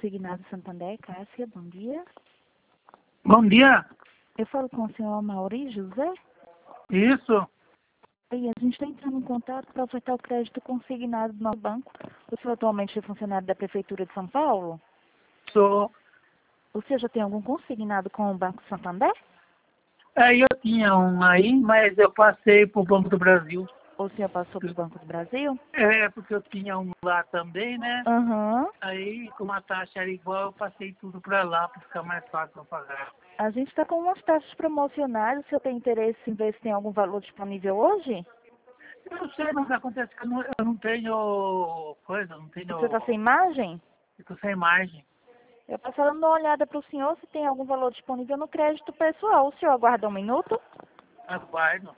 Consignado Santander, Cássia, bom dia. Bom dia. Eu falo com o senhor Mauri José. Isso. E a gente está entrando em contato para ofertar o crédito consignado do nosso banco. O senhor atualmente é funcionário da Prefeitura de São Paulo? Sou. O senhor já tem algum consignado com o Banco Santander? Eu tinha um aí, mas eu passei para o Banco do Brasil. O senhor passou para o Banco do Brasil? Porque eu tinha um lá também, né? Aham. Aí, como a taxa era igual, eu passei tudo para lá para ficar mais fácil para pagar. A gente está com umas taxas promocionais. O senhor tem interesse em ver se tem algum valor disponível hoje? Eu não sei, mas acontece que eu não tenho coisa, não O tenho... senhor está sem margem? Fico sem margem. Eu passo dando uma olhada para o senhor se tem algum valor disponível no crédito pessoal. O senhor aguarda um minuto? Aguardo.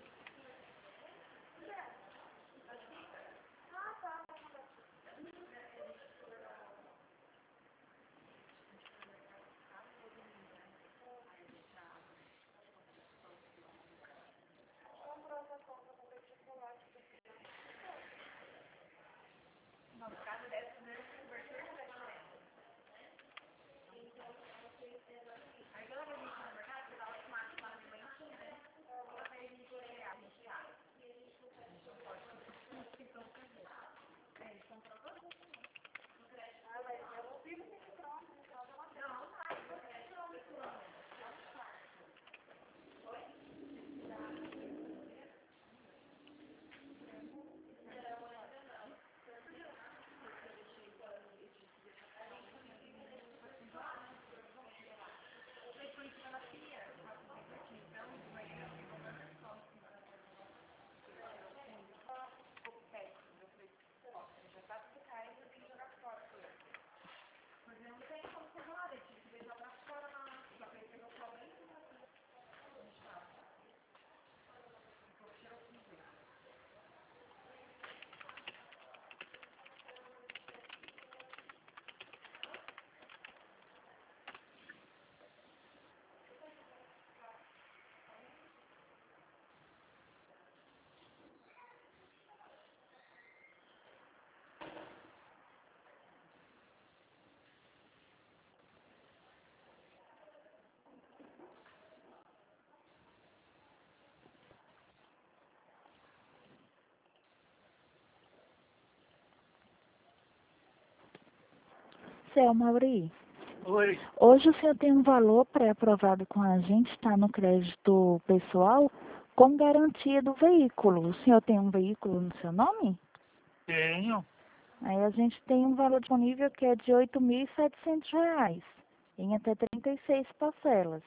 Seu Mauri, Oi. hoje o senhor tem um valor pré-aprovado com a gente, está no crédito pessoal, com garantia do veículo. O senhor tem um veículo no seu nome? Tenho. Aí a gente tem um valor disponível que é de R$ 8.700, em até 36 parcelas.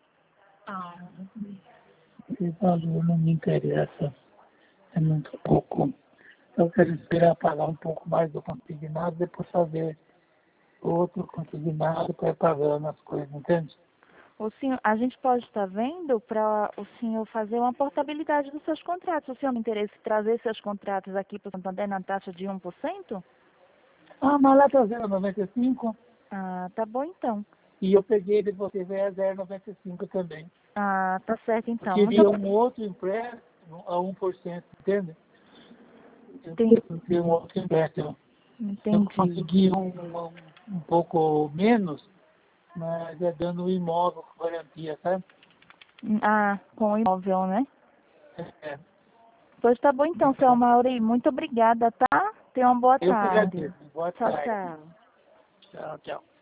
Esse valor não me interessa. É muito pouco. Eu quero esperar pagar um pouco mais do consignado, depois fazer outro consignado para ir pagando as coisas, entende? O senhor, a gente pode estar vendo para o senhor fazer uma portabilidade dos seus contratos. O senhor tem interesse em trazer seus contratos aqui para o Santander na taxa de 1%? Mas lá está 0,95 Ah, tá bom então. e eu peguei de vocês é 0,95 também. Ah, tá certo Eu então. queria um outro empréstimo a 1%, entende? Entendi. Eu queria um outro empréstimo. Eu Entendi. consegui um pouco menos, mas é dando um imóvel com garantia, sabe? Ah, com o imóvel, né? É. Pois tá bom então, seu Mauri. Muito obrigada, tá? Tenha uma boa Eu que tarde. agradeço. Boa Tchau, tarde. tchau. Tchau, tchau.